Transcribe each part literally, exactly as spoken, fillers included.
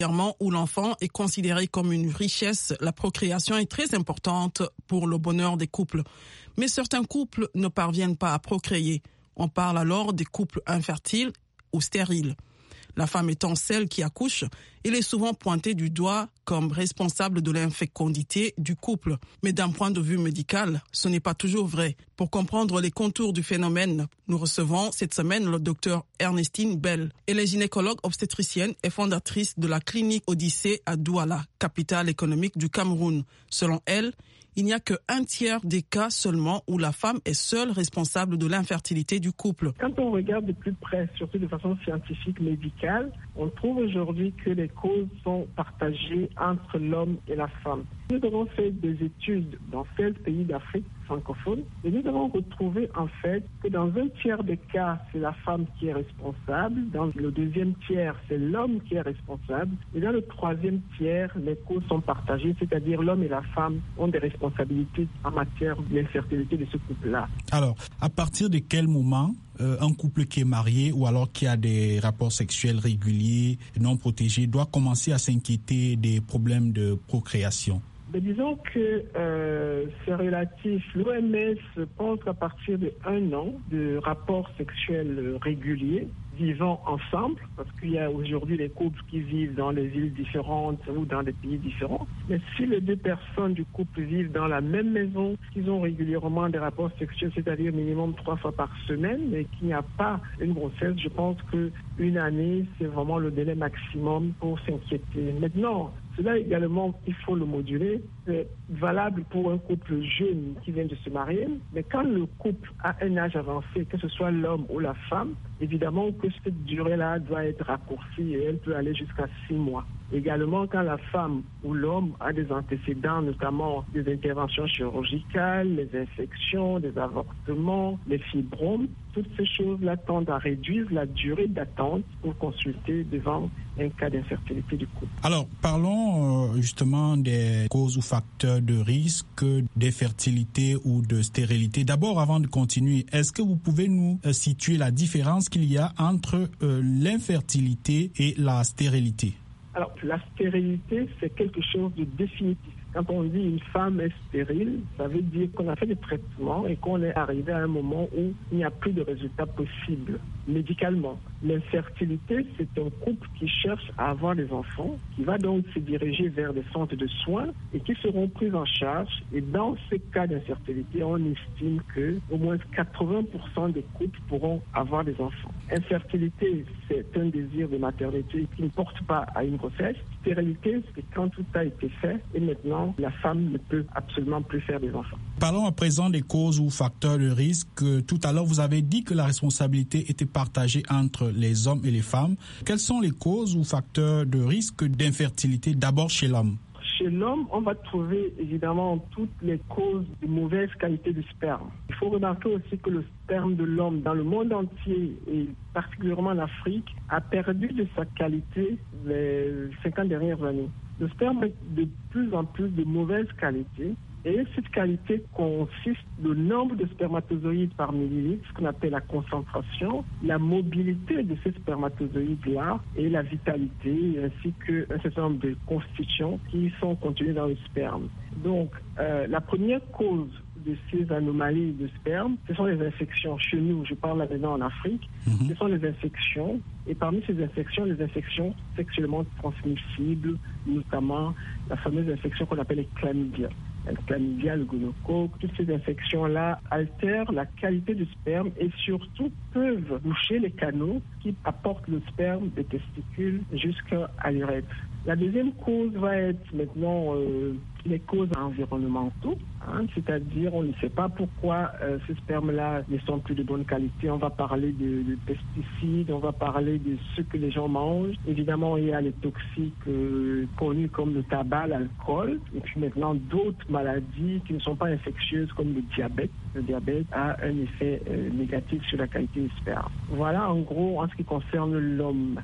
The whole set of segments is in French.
Où l'enfant est considéré comme une richesse, la procréation est très importante pour le bonheur des couples. Mais certains couples ne parviennent pas à procréer. On parle alors des couples infertiles ou stériles. La femme étant celle qui accouche, elle est souvent pointée du doigt comme responsable de l'infécondité du couple. Mais d'un point de vue médical, ce n'est pas toujours vrai. Pour comprendre les contours du phénomène, nous recevons cette semaine le docteur Ernestine Bell. Elle est gynécologue obstétricienne et fondatrice de la clinique Odyssée à Douala, capitale économique du Cameroun. Selon elle, il n'y a qu'un tiers des cas seulement où la femme est seule responsable de l'infertilité du couple. Quand on regarde de plus près, surtout de façon scientifique, médicale, on trouve aujourd'hui que les causes sont partagées entre l'homme et la femme. Nous avons fait des études dans seize pays d'Afrique francophone et nous avons retrouvé en fait que dans un tiers des cas, c'est la femme qui est responsable, dans le deuxième tiers, c'est l'homme qui est responsable et dans le troisième tiers, les causes sont partagées, c'est-à-dire l'homme et la femme ont des responsabilités en matière d'infertilité de ce couple-là. Alors, à partir de quel moment euh, un couple qui est marié ou alors qui a des rapports sexuels réguliers, non protégés, doit commencer à s'inquiéter des problèmes de procréation? Mais disons que euh, c'est relatif. L'O M S pense qu'à partir de un an de rapports sexuels réguliers, vivant ensemble, parce qu'il y a aujourd'hui des couples qui vivent dans des villes différentes ou dans des pays différents. Mais si les deux personnes du couple vivent dans la même maison, qu'ils ont régulièrement des rapports sexuels, c'est-à-dire minimum trois fois par semaine, et qu'il n'y a pas une grossesse, je pense qu'une année, c'est vraiment le délai maximum pour s'inquiéter. Maintenant, cela également, il faut le moduler. C'est valable pour un couple jeune qui vient de se marier, mais quand le couple a un âge avancé, que ce soit l'homme ou la femme, évidemment que cette durée-là doit être raccourcie et elle peut aller jusqu'à six mois. Également, quand la femme ou l'homme a des antécédents, notamment des interventions chirurgicales, les infections, des avortements, les fibromes, toutes ces choses-là tendent à réduire la durée d'attente pour consulter devant un cas d'infertilité du couple. Alors, parlons euh, justement des causes ou facteurs de risque d'infertilité ou de stérilité. D'abord, avant de continuer, est-ce que vous pouvez nous euh, situer la différence qu'il y a entre euh, l'infertilité et la stérilité? Alors, la stérilité, c'est quelque chose de définitif. Quand on dit une femme est stérile, ça veut dire qu'on a fait des traitements et qu'on est arrivé à un moment où il n'y a plus de résultats possibles médicalement. L'infertilité, c'est un couple qui cherche à avoir des enfants, qui va donc se diriger vers des centres de soins et qui seront pris en charge. Et dans ces cas d'infertilité, on estime que au moins quatre-vingts pour cent des couples pourront avoir des enfants. Infertilité, c'est un désir de maternité qui ne porte pas à une grossesse. Stérilité, c'est quand tout a été fait et maintenant la femme ne peut absolument plus faire des enfants. Parlons à présent des causes ou facteurs de risque. Tout à l'heure, vous avez dit que la responsabilité était partagée entre les hommes et les femmes. Quelles sont les causes ou facteurs de risque d'infertilité d'abord chez l'homme? Chez l'homme, on va trouver évidemment toutes les causes de mauvaise qualité du sperme. Il faut remarquer aussi que le sperme de l'homme dans le monde entier et particulièrement en Afrique a perdu de sa qualité les cinquante dernières années. Le sperme est de plus en plus de mauvaise qualité. Et cette qualité consiste le nombre de spermatozoïdes par millilitre, ce qu'on appelle la concentration, la mobilité de ces spermatozoïdes-là et la vitalité, ainsi qu'un certain nombre de constituants qui sont contenus dans le sperme. Donc, euh, la première cause de ces anomalies de sperme, ce sont les infections. Chez nous, je parle maintenant en Afrique, mm-hmm. ce sont les infections. Et parmi ces infections, les infections sexuellement transmissibles, notamment la fameuse infection qu'on appelle les chlamydia. Le chlamydia, le gonocoque, toutes ces infections-là altèrent la qualité du sperme et surtout peuvent boucher les canaux qui apportent le sperme des testicules jusqu'à l'urètre. La deuxième cause va être maintenant euh, les causes environnementales, hein, c'est-à-dire on ne sait pas pourquoi euh, ces spermes-là ne sont plus de bonne qualité. On va parler de, de pesticides, on va parler de ce que les gens mangent. Évidemment, il y a les toxiques euh, connus comme le tabac, l'alcool, et puis maintenant d'autres maladies qui ne sont pas infectieuses comme le diabète. Le diabète a un effet euh, négatif sur la qualité du sperme. Voilà en gros en ce qui concerne l'homme.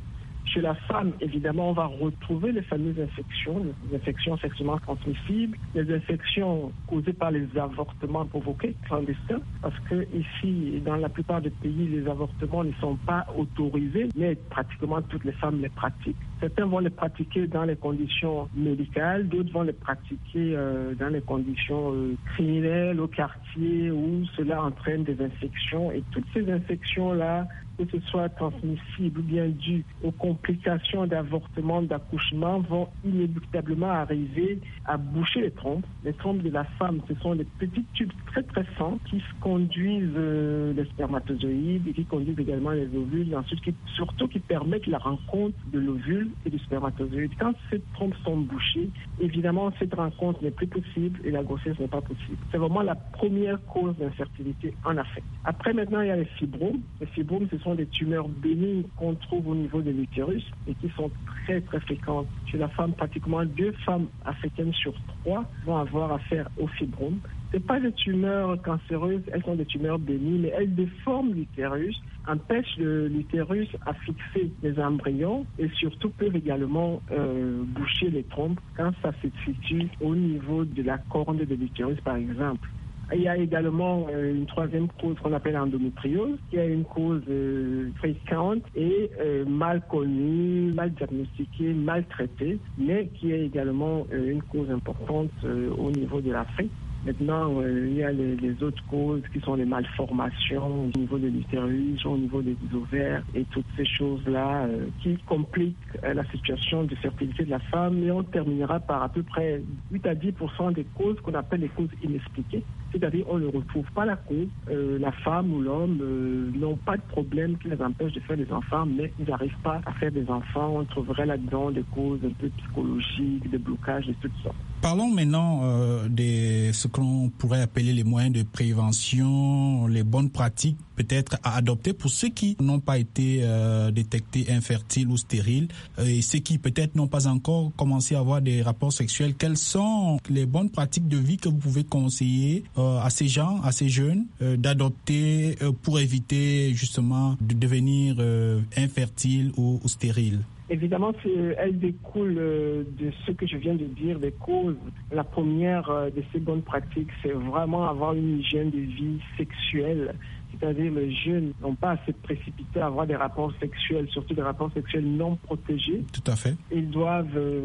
Chez la femme, évidemment, on va retrouver les fameuses infections, les infections sexuellement transmissibles, les infections causées par les avortements provoqués clandestins, parce que ici, dans la plupart des pays, les avortements ne sont pas autorisés, mais pratiquement toutes les femmes les pratiquent. Certains vont les pratiquer dans les conditions médicales, d'autres vont les pratiquer euh, dans les conditions euh, criminelles au quartier où cela entraîne des infections. Et toutes ces infections-là, que ce soit transmissibles ou bien dues aux complications d'avortement, d'accouchement, vont inéluctablement arriver à boucher les trompes. Les trompes de la femme, ce sont des petits tubes très très fins qui conduisent euh, les spermatozoïdes et qui conduisent également les ovules, et ensuite qui, surtout qui permettent la rencontre de l'ovule et du spermatozoïde. Quand ces trompes sont bouchées, évidemment, cette rencontre n'est plus possible et la grossesse n'est pas possible. C'est vraiment la première cause d'infertilité en Afrique. Après, maintenant, il y a les fibromes. Les fibromes, ce sont des tumeurs bénignes qu'on trouve au niveau de l'utérus et qui sont très très fréquentes. Chez la femme, pratiquement deux femmes africaines sur trois vont avoir affaire aux fibromes. Ce ne sont pas des tumeurs cancéreuses, elles sont des tumeurs bénignes, mais elles déforment l'utérus, empêchent le, l'utérus à fixer les embryons et surtout peuvent également euh, boucher les trompes quand ça se situe au niveau de la corne de l'utérus, par exemple. Il y a également euh, une troisième cause qu'on appelle l'endométriose, qui est une cause euh, fréquente et euh, mal connue, mal diagnostiquée, mal traitée, mais qui est également euh, une cause importante euh, au niveau de l'Afrique. Maintenant, euh, il y a les, les autres causes qui sont les malformations au niveau de l'utérus, au niveau des ovaires et toutes ces choses-là euh, qui compliquent euh, la situation de fertilité de la femme. Et on terminera par à peu près huit à dix pour cent des causes qu'on appelle les causes inexpliquées. C'est-à-dire on ne retrouve pas la cause. Euh, la femme ou l'homme euh, n'ont pas de problème qui les empêche de faire des enfants, mais ils n'arrivent pas à faire des enfants. On trouverait là-dedans des causes un peu psychologiques, des blocages de toutes sortes. Parlons maintenant euh, de ce que l'on pourrait appeler les moyens de prévention, les bonnes pratiques peut-être à adopter pour ceux qui n'ont pas été euh, détectés infertiles ou stériles euh, et ceux qui peut-être n'ont pas encore commencé à avoir des rapports sexuels. Quelles sont les bonnes pratiques de vie que vous pouvez conseiller euh, à ces gens, à ces jeunes, euh, d'adopter euh, pour éviter justement de devenir euh, infertiles ou, ou stériles? Évidemment, elle découle de ce que je viens de dire, des causes. La première de ces bonnes pratiques, c'est vraiment avoir une hygiène de vie sexuelle. C'est-à-dire les jeunes n'ont pas à se précipiter à avoir des rapports sexuels, surtout des rapports sexuels non protégés. Tout à fait. Ils doivent euh,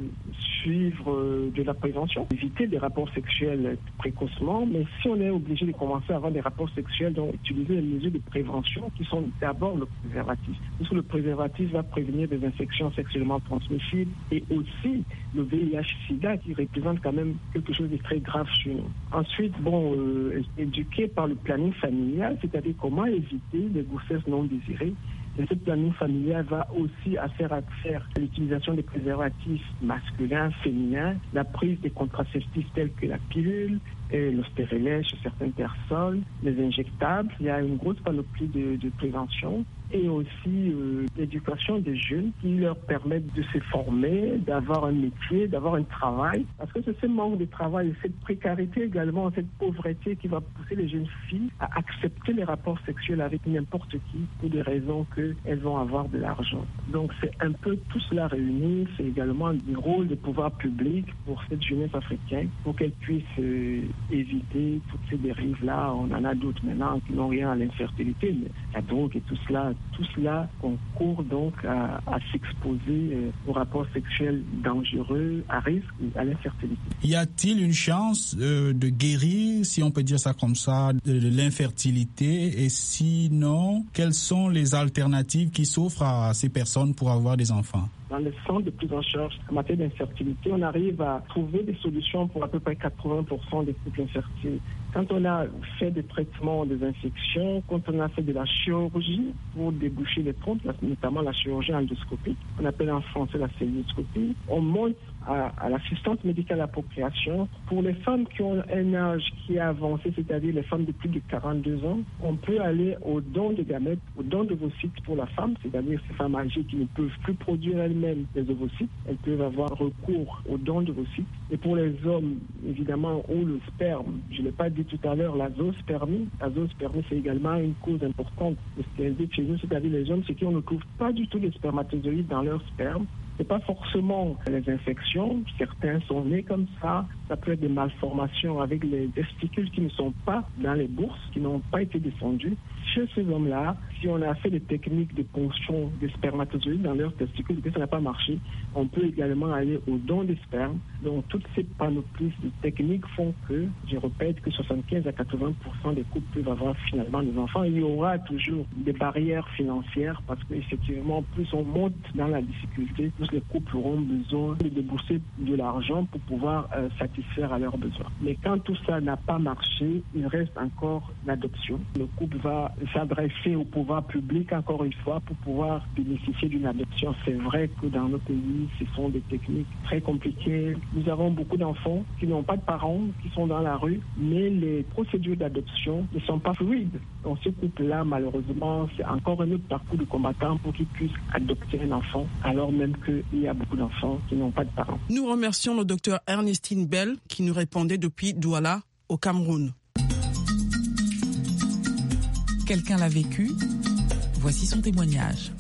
suivre euh, de la prévention, éviter des rapports sexuels précocement. Mais si on est obligé de commencer à avoir des rapports sexuels, donc utiliser les mesures de prévention qui sont d'abord le préservatif. Parce que le préservatif va prévenir des infections sexuellement transmissibles et aussi le V I H-Sida qui représente quand même quelque chose de très grave chez nous. Ensuite, bon, euh, éduquer par le planning familial, c'est-à-dire comment éviter les grossesses non désirées. Et ce planning familial va aussi à faire à faire l'utilisation des préservatifs masculins, féminins, la prise des contraceptifs tels que la pilule, et le stérilet chez certaines personnes, les injectables. Il y a une grosse panoplie de, de prévention et aussi euh, l'éducation des jeunes qui leur permettent de se former, d'avoir un métier, d'avoir un travail. Parce que c'est ce manque de travail, cette précarité également, cette pauvreté qui va pousser les jeunes filles à accepter les rapports sexuels avec n'importe qui pour des raisons qu'elles vont avoir de l'argent. Donc c'est un peu tout cela réuni. C'est également le rôle des pouvoirs publics pour cette jeunesse africaine pour qu'elle puisse euh, éviter toutes ces dérives-là. On en a d'autres maintenant qui n'ont rien à l'infertilité, mais la drogue et tout cela, tout cela concourt donc à, à s'exposer euh, aux rapports sexuels dangereux, à risque et à l'infertilité. Y a-t-il une chance euh, de guérir, si on peut dire ça comme ça, de, de l'infertilité? Et sinon, quelles sont les alternatives qui s'offrent à ces personnes pour avoir des enfants? Dans le centre de prise en charge en matière d'infertilité, on arrive à trouver des solutions pour à peu près quatre-vingts pour cent des couples infertiles. Quand on a fait des traitements des infections, quand on a fait de la chirurgie pour déboucher les trompes, notamment la chirurgie endoscopique, on appelle en français la célioscopie, on monte à, à l'assistance médicale à la procréation. Pour les femmes qui ont un âge qui est avancé, c'est-à-dire les femmes de plus de quarante-deux ans, on peut aller au don de gamètes, au don d'ovocytes pour la femme, c'est-à-dire ces femmes âgées qui ne peuvent plus produire elles-mêmes des ovocytes, elles peuvent avoir recours au don d'ovocytes. Et pour les hommes, évidemment, où le sperme, je ne l'ai pas dit dit tout à l'heure, la zoospermie. La zoospermie, c'est également une cause importante de stérilité chez nous, c'est-à-dire les hommes, c'est qu'on ne trouve pas du tout les spermatozoïdes dans leur sperme. Ce n'est pas forcément les infections, certains sont nés comme ça, ça peut être des malformations avec les testicules qui ne sont pas dans les bourses, qui n'ont pas été descendues. Chez ces hommes-là, si on a fait des techniques de ponction des spermatozoïdes dans leurs testicules et que ça n'a pas marché, on peut également aller au don des spermes. Donc toutes ces panoplies de techniques font que, je répète, que soixante-quinze à quatre-vingts pour cent des couples peuvent avoir finalement des enfants. Il y aura toujours des barrières financières parce qu'effectivement, plus on monte dans la difficulté, plus les couples auront besoin de débourser de l'argent pour pouvoir euh, satisfaire à leurs besoins. Mais quand tout ça n'a pas marché, il reste encore l'adoption. Le couple va s'adresser au pouvoir public encore une fois pour pouvoir bénéficier d'une adoption. C'est vrai que dans nos pays, ce sont des techniques très compliquées. Nous avons beaucoup d'enfants qui n'ont pas de parents, qui sont dans la rue, mais les procédures d'adoption ne sont pas fluides. Donc ce couple-là, malheureusement, c'est encore un autre parcours de combattant pour qu'ils puissent adopter un enfant, alors même qu'il y a beaucoup d'enfants qui n'ont pas de parents. Nous remercions le docteur Ernestine Bell qui nous répondait depuis Douala, au Cameroun. Quelqu'un l'a vécu. Voici son témoignage.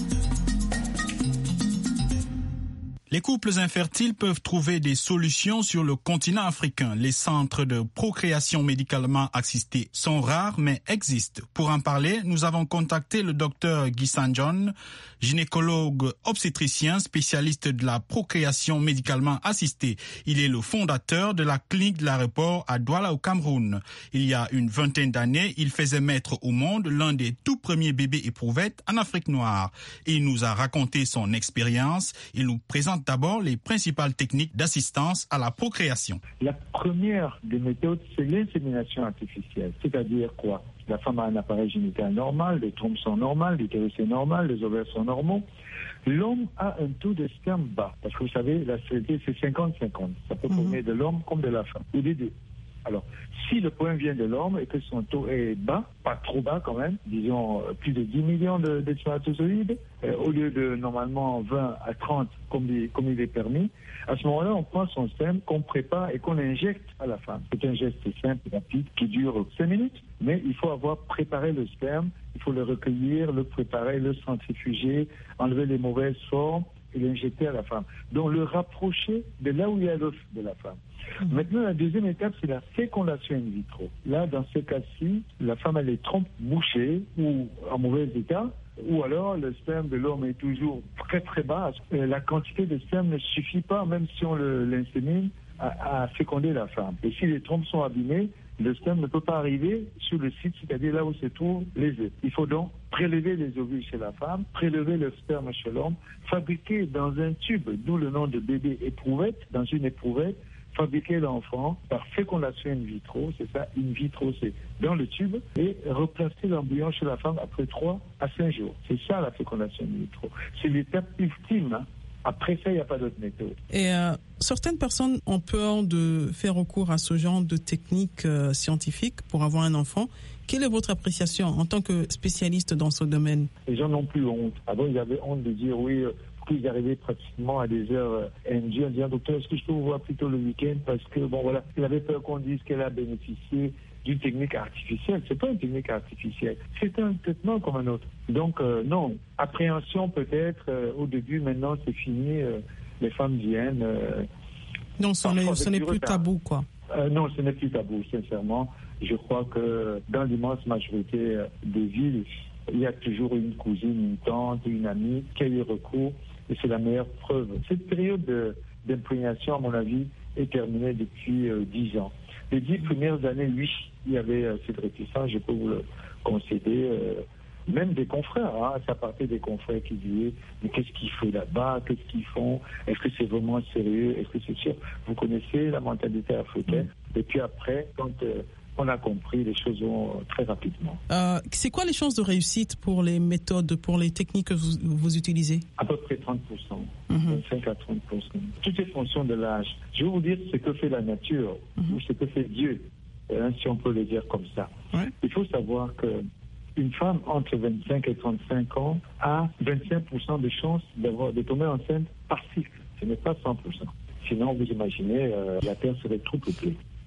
Les couples infertiles peuvent trouver des solutions sur le continent africain. Les centres de procréation médicalement assistés sont rares mais existent. Pour en parler, nous avons contacté le docteur Guy Sanjon, gynécologue obstétricien spécialiste de la procréation médicalement assistée. Il est le fondateur de la clinique de l'aéroport à Douala au Cameroun. Il y a une vingtaine d'années, il faisait mettre au monde l'un des tout premiers bébés éprouvettes en Afrique noire. Il nous a raconté son expérience. Il nous présente d'abord les principales techniques d'assistance à la procréation. La première des méthodes, c'est l'insémination artificielle. C'est-à-dire quoi? La femme a un appareil génital normal, les trompes sont normales, l'utérus est normal, les ovaires sont normaux. L'homme a un taux de sperme bas. Parce que vous savez, la stérilité, c'est cinquante cinquante. Ça peut provenir mmh. de l'homme comme de la femme, ou des deux. Alors, si le point vient de l'homme et que son taux est bas, pas trop bas quand même, disons plus de dix millions de, de spermatozoïdes, euh, au lieu de normalement vingt à trente comme il, comme il est permis, à ce moment-là, on prend son sperme qu'on prépare et qu'on injecte à la femme. C'est un geste simple et rapide qui dure cinq minutes, mais il faut avoir préparé le sperme, il faut le recueillir, le préparer, le centrifuger, enlever les mauvaises formes et l'injecter à la femme. Donc le rapprocher de là où il y a l'os de la femme. Mmh. Maintenant, la deuxième étape, c'est la fécondation in vitro. Là, dans ce cas-ci, la femme a les trompes bouchées ou en mauvais état, ou alors le sperme de l'homme est toujours très très bas. La quantité de sperme ne suffit pas, même si on le, l'insémine, à, à féconder la femme. Et si les trompes sont abîmées, le sperme ne peut pas arriver sur le site, c'est-à-dire là où se trouvent les œufs. Il faut donc prélever les ovules chez la femme, prélever le sperme chez l'homme, fabriquer dans un tube, d'où le nom de bébé éprouvette, dans une éprouvette, fabriquer l'enfant par fécondation in vitro, c'est ça, in vitro, c'est dans le tube, et replacer l'embryon chez la femme après trois à cinq jours. C'est ça la fécondation in vitro. C'est l'étape ultime, hein. Après ça, il n'y a pas d'autre méthode. Et euh, certaines personnes ont peur de faire recours à ce genre de techniques euh, scientifiques pour avoir un enfant. Quelle est votre appréciation en tant que spécialiste dans ce domaine? Les gens n'ont plus honte. Avant, ils avaient honte de dire oui, euh, ils arrivaient pratiquement à des heures N G en disant docteur, est-ce que je peux vous voir plutôt le week-end? Parce que, bon, voilà, il avait peur qu'on dise qu'elle a bénéficié d'une technique artificielle. C'est pas une technique artificielle. C'est un traitement comme un autre. Donc, euh, non. Appréhension peut-être euh, au début, maintenant c'est fini. Euh, les femmes viennent. Euh, non, ce n'est, ce n'est plus tabou, quoi. Euh, non, ce n'est plus tabou, sincèrement. Je crois que dans l'immense majorité des villes, il y a toujours une cousine, une tante, une amie qui a eu recours. Et c'est la meilleure preuve. Cette période de, d'imprégnation, à mon avis, est terminée depuis euh, dix ans. Les dix premières années, oui, il y avait euh, cette réticence, je peux vous le concéder. Euh, même des confrères, hein, ça partait des confrères qui disaient mais qu'est-ce qu'ils font là-bas, qu'est-ce qu'ils font, est-ce que c'est vraiment sérieux, est-ce que c'est sûr? Vous connaissez la mentalité africaine. Et puis après, quand euh, on a compris, les choses vont très rapidement. Euh, c'est quoi les chances de réussite pour les méthodes, pour les techniques que vous, vous utilisez? À peu près trente pour cent, mm-hmm. vingt-cinq à trente pour cent. Tout est fonction de l'âge. Je vais vous dire ce que fait la nature, mm-hmm. ou ce que fait Dieu, hein, si on peut le dire comme ça. Ouais. Il faut savoir que une femme entre vingt-cinq et trente-cinq ans a vingt-cinq pour cent de chances d'avoir, de tomber enceinte par cycle. Ce n'est pas cent pour cent. Sinon, vous imaginez, euh, la Terre serait trop peuplée.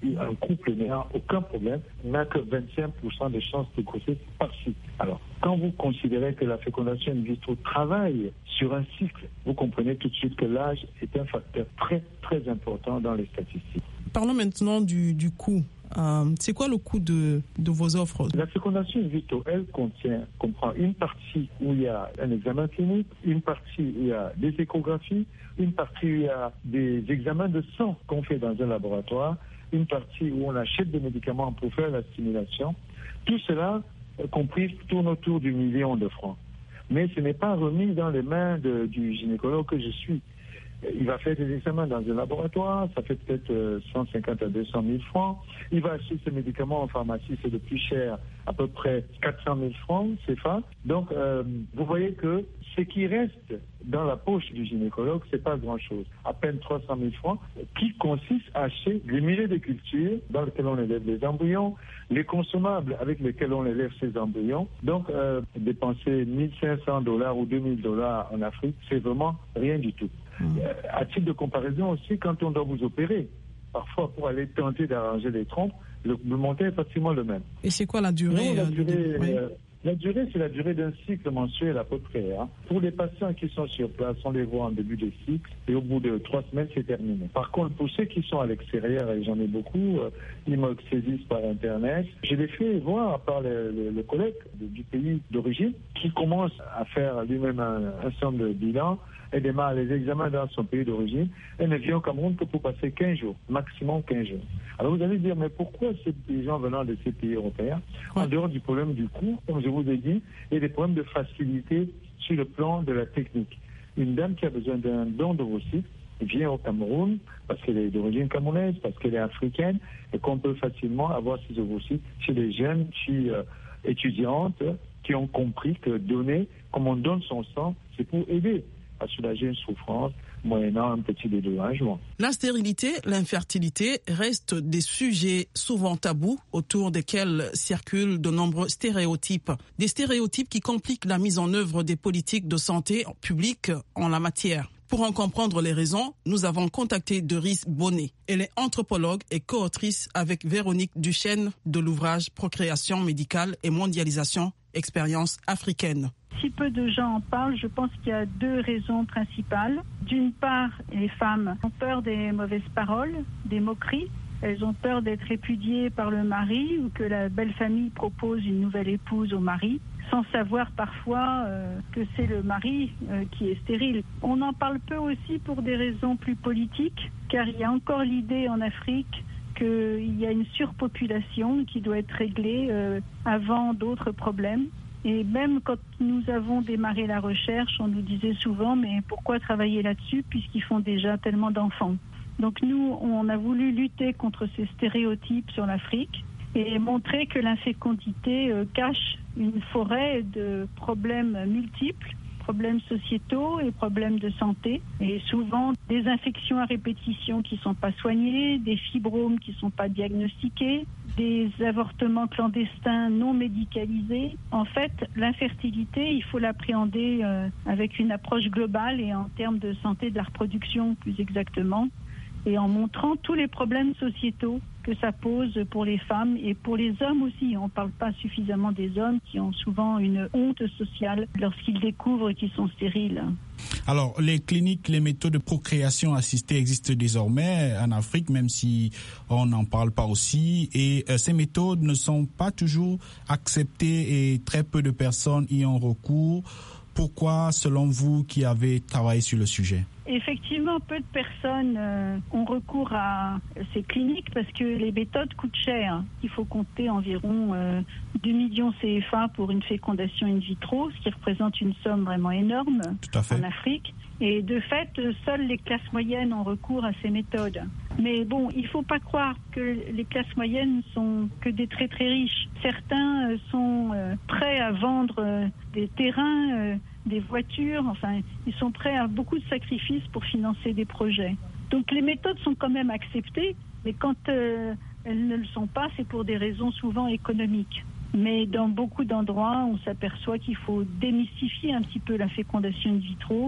un couple n'ayant aucun problème n'a que vingt-cinq pour cent de chances de grossesse par-ci. Alors, quand vous considérez que la fécondation in vitro travaille sur un cycle, vous comprenez tout de suite que l'âge est un facteur très, très important dans les statistiques. Parlons maintenant du, du coût. Euh, c'est quoi le coût de, de vos offres? La fécondation in vitro, elle contient, comprend une partie où il y a un examen clinique, une partie où il y a des échographies, une partie où il y a des examens de sang qu'on fait dans un laboratoire, une partie où on achète des médicaments pour faire la stimulation. Tout cela, compris, tourne autour du million de francs. Mais ce n'est pas remis dans les mains de, du gynécologue que je suis. Il va faire des examens dans un laboratoire, ça fait peut-être cent cinquante à deux cent mille francs. Il va acheter ce médicament en pharmacie, c'est le plus cher, à peu près quatre cent mille francs, C F A. Donc, euh, vous voyez que ce qui reste dans la poche du gynécologue, c'est pas grand-chose. À peine trois cent mille francs, qui consiste à acheter les milliers de cultures dans lesquelles on élève les embryons, les consommables avec lesquels on élève ces embryons. Donc, euh, dépenser mille cinq cents dollars ou deux mille dollars en Afrique, c'est vraiment rien du tout. Mmh. À titre de comparaison aussi, quand on doit vous opérer, parfois pour aller tenter d'arranger les trompes, le, le montant est pratiquement le même. Et c'est quoi la durée? Non, la, euh, durée de... oui. euh, la durée, c'est la durée d'un cycle mensuel à peu près. Hein. Pour les patients qui sont sur place, on les voit en début de cycle et au bout de trois semaines, c'est terminé. Par contre, pour ceux qui sont à l'extérieur, et j'en ai beaucoup, euh, ils me saisissent par Internet. Je les fais voir par le, le, le collègue du pays d'origine qui commence à faire lui-même un, un certain de bilan. Elle démarre les examens dans son pays d'origine. Elle ne vient au Cameroun que pour passer quinze jours, maximum quinze jours. Alors vous allez dire, mais pourquoi ces gens venant de ces pays européens, en dehors du problème du coût, comme je vous ai dit, et des problèmes de facilité sur le plan de la technique. Une dame qui a besoin d'un don d'ovocytes vient au Cameroun parce qu'elle est d'origine camerounaise, parce qu'elle est africaine, et qu'on peut facilement avoir ces ovocytes chez les jeunes filles euh, étudiantes qui ont compris que donner, comme on donne son sang, c'est pour aider à soulager une souffrance, moyennant un petit dédommagement. La stérilité, l'infertilité restent des sujets souvent tabous autour desquels circulent de nombreux stéréotypes. Des stéréotypes qui compliquent la mise en œuvre des politiques de santé publique en la matière. Pour en comprendre les raisons, nous avons contacté Doris Bonnet. Elle est anthropologue et co-autrice avec Véronique Duchesne de l'ouvrage Procréation médicale et mondialisation, expérience africaine. Si peu de gens en parlent, je pense qu'il y a deux raisons principales. D'une part, les femmes ont peur des mauvaises paroles, des moqueries. Elles ont peur d'être répudiées par le mari ou que la belle famille propose une nouvelle épouse au mari, sans savoir parfois euh, que c'est le mari euh, qui est stérile. On en parle peu aussi pour des raisons plus politiques, car il y a encore l'idée en Afrique qu'il y a une surpopulation qui doit être réglée euh, avant d'autres problèmes. Et même quand nous avons démarré la recherche, on nous disait souvent « mais pourquoi travailler là-dessus puisqu'ils font déjà tellement d'enfants ?» Donc nous, on a voulu lutter contre ces stéréotypes sur l'Afrique et montrer que l'infécondité euh, cache une forêt de problèmes multiples, problèmes sociétaux et problèmes de santé, et souvent des infections à répétition qui ne sont pas soignées, des fibromes qui ne sont pas diagnostiqués, des avortements clandestins non médicalisés. En fait, l'infertilité, il faut l'appréhender euh, avec une approche globale et en termes de santé de la reproduction plus exactement, et en montrant tous les problèmes sociétaux que ça pose pour les femmes et pour les hommes aussi. On ne parle pas suffisamment des hommes qui ont souvent une honte sociale lorsqu'ils découvrent qu'ils sont stériles. Alors, les cliniques, les méthodes de procréation assistée existent désormais en Afrique, même si on n'en parle pas aussi. Et euh, ces méthodes ne sont pas toujours acceptées et très peu de personnes y ont recours. Pourquoi, selon vous, qui avez travaillé sur le sujet? Effectivement, peu de personnes euh, ont recours à ces cliniques parce que les méthodes coûtent cher. Il faut compter environ euh, deux millions C F A pour une fécondation in vitro, ce qui représente une somme vraiment énorme en Afrique. Et de fait, seules les classes moyennes ont recours à ces méthodes. Mais bon, il ne faut pas croire que les classes moyennes sont que des très très riches. Certains euh, sont euh, prêts à vendre euh, des terrains, euh, des voitures, enfin, ils sont prêts à beaucoup de sacrifices pour financer des projets. Donc les méthodes sont quand même acceptées, mais quand euh, elles ne le sont pas, c'est pour des raisons souvent économiques. Mais dans beaucoup d'endroits, on s'aperçoit qu'il faut démystifier un petit peu la fécondation in vitro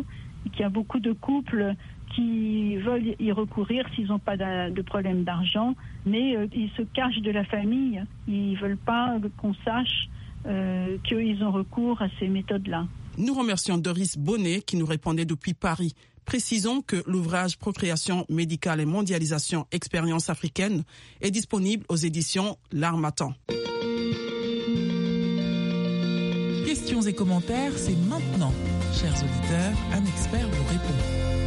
qu'il y a beaucoup de couples qui veulent y recourir s'ils n'ont pas de, de problème d'argent, mais euh, ils se cachent de la famille. Ils ne veulent pas qu'on sache euh, qu'ils ont recours à ces méthodes-là. Nous remercions Doris Bonnet qui nous répondait depuis Paris. Précisons que l'ouvrage Procréation médicale et mondialisation, expérience africaine est disponible aux éditions L'Harmattan. Questions et commentaires, c'est maintenant. Chers auditeurs, un expert vous répond.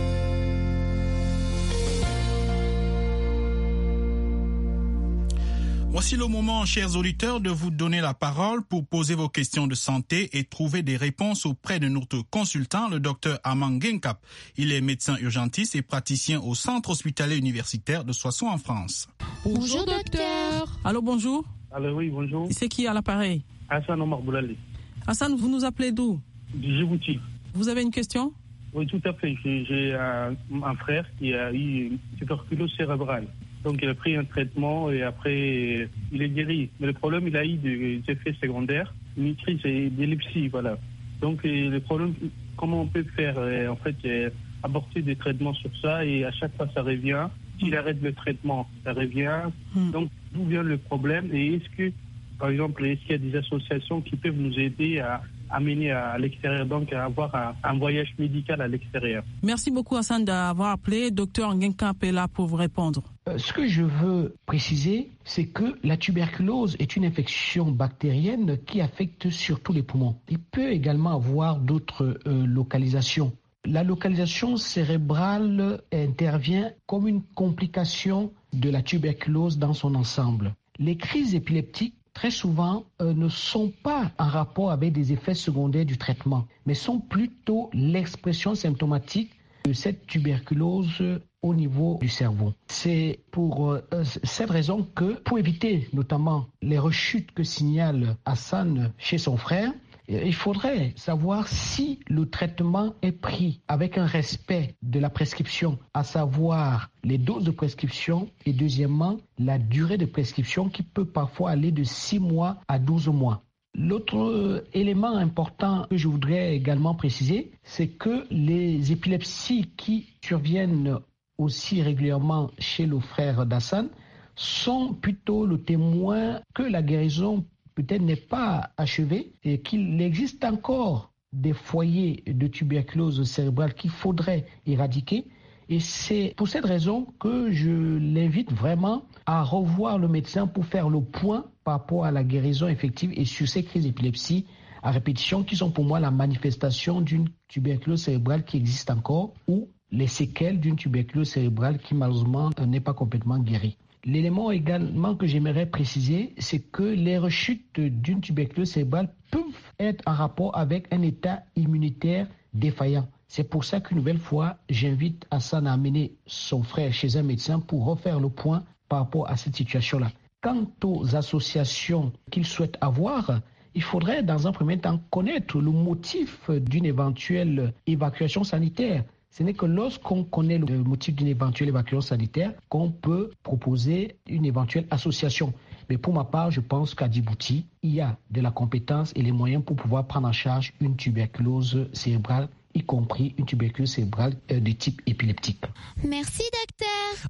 Voici le moment, chers auditeurs, de vous donner la parole pour poser vos questions de santé et trouver des réponses auprès de notre consultant, le docteur Armand Guenkap. Il est médecin urgentiste et praticien au Centre hospitalier universitaire de Soissons en France. Bonjour docteur. Allô, bonjour. Allô, oui, bonjour. C'est qui à l'appareil? Hassan Omar Boulali. Hassan, vous nous appelez d'où? Du Djibouti. Vous avez une question? Oui, tout à fait. J'ai, j'ai un, un frère qui a eu une tuberculose cérébrale. Donc il a pris un traitement et après il est guéri. Mais le problème, il a eu des effets secondaires, une crise et d'épilepsie, voilà. Donc le problème, comment on peut faire en fait apporter des traitements sur ça et à chaque fois ça revient. S'il arrête le traitement, ça revient. Mm. Donc d'où vient le problème et est-ce que, par exemple, est-ce qu'il y a des associations qui peuvent nous aider à amener à l'extérieur, donc à avoir un, un voyage médical à l'extérieur. Merci beaucoup Hassan d'avoir appelé. Docteur Nguenkap est là pour vous répondre. Euh, ce que je veux préciser, c'est que la tuberculose est une infection bactérienne qui affecte surtout les poumons. Il peut également avoir d'autres euh, localisations. La localisation cérébrale intervient comme une complication de la tuberculose dans son ensemble. Les crises épileptiques très souvent, euh, ne sont pas en rapport avec des effets secondaires du traitement, mais sont plutôt l'expression symptomatique de cette tuberculose au niveau du cerveau. C'est pour euh, cette raison que, pour éviter notamment les rechutes que signale Hassan chez son frère, il faudrait savoir si le traitement est pris avec un respect de la prescription, à savoir les doses de prescription et deuxièmement, la durée de prescription qui peut parfois aller de six mois à douze mois. L'autre élément important que je voudrais également préciser, c'est que les épilepsies qui surviennent aussi régulièrement chez le frère d'Hassan sont plutôt le témoin que la guérison peut-être n'est pas achevée et qu'il existe encore des foyers de tuberculose cérébrale qu'il faudrait éradiquer. Et c'est pour cette raison que je l'invite vraiment à revoir le médecin pour faire le point par rapport à la guérison effective et sur ces crises d'épilepsie à répétition qui sont pour moi la manifestation d'une tuberculose cérébrale qui existe encore ou les séquelles d'une tuberculose cérébrale qui malheureusement n'est pas complètement guérie. L'élément également que j'aimerais préciser, c'est que les rechutes d'une tuberculose cérébrale peuvent être en rapport avec un état immunitaire défaillant. C'est pour ça qu'une nouvelle fois, j'invite Hassan à amener son frère chez un médecin pour refaire le point par rapport à cette situation-là. Quant aux associations qu'il souhaite avoir, il faudrait dans un premier temps connaître le motif d'une éventuelle évacuation sanitaire. Ce n'est que lorsqu'on connaît le motif d'une éventuelle évacuation sanitaire qu'on peut proposer une éventuelle association. Mais pour ma part, je pense qu'à Djibouti, il y a de la compétence et les moyens pour pouvoir prendre en charge une tuberculose cérébrale, y compris une tuberculose cérébrale de type épileptique. Merci docteur.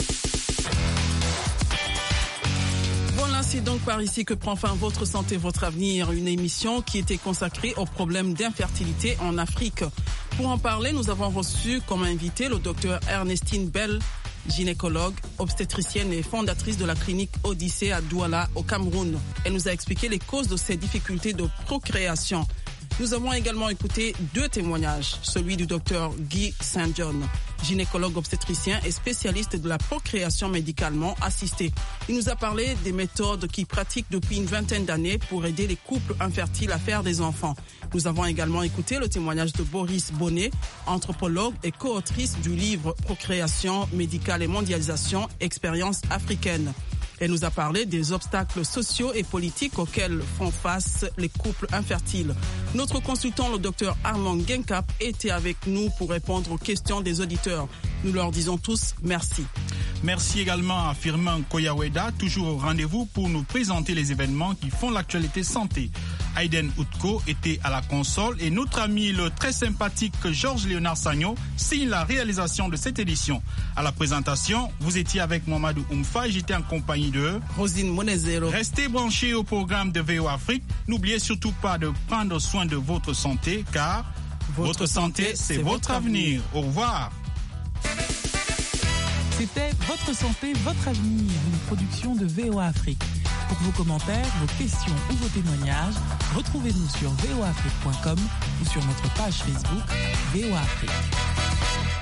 Voilà, c'est donc par ici que prend fin Votre Santé, Votre Avenir, une émission qui était consacrée aux problèmes d'infertilité en Afrique. Pour en parler, nous avons reçu comme invité le docteur Ernestine Bell, gynécologue, obstétricienne et fondatrice de la clinique Odyssée à Douala, au Cameroun. Elle nous a expliqué les causes de ces difficultés de procréation. Nous avons également écouté deux témoignages, celui du docteur Guy Saint-John, gynécologue obstétricien et spécialiste de la procréation médicalement assistée. Il nous a parlé des méthodes qu'il pratique depuis une vingtaine d'années pour aider les couples infertiles à faire des enfants. Nous avons également écouté le témoignage de Doris Bonnet, anthropologue et co-autrice du livre Procréation médicale et mondialisation, expérience africaine. Elle nous a parlé des obstacles sociaux et politiques auxquels font face les couples infertiles. Notre consultant, le docteur Armand Guenkap, était avec nous pour répondre aux questions des auditeurs. Nous leur disons tous merci. Merci également à Firmin Koyaweda, toujours au rendez-vous pour nous présenter les événements qui font l'actualité santé. Aiden Outko était à la console et notre ami le très sympathique Georges Léonard Sagno signe la réalisation de cette édition. À la présentation, vous étiez avec Mamadou Oumfa et j'étais en compagnie de Rosine Monezero. Restez branchés au programme de V O Afrique. N'oubliez surtout pas de prendre soin de votre santé car votre, votre santé, santé c'est votre avenir. avenir. Au revoir. C'était Votre santé, votre avenir, une production de V O Afrique. Pour vos commentaires, vos questions ou vos témoignages, retrouvez-nous sur v o afrique point com ou sur notre page Facebook V O Afrique.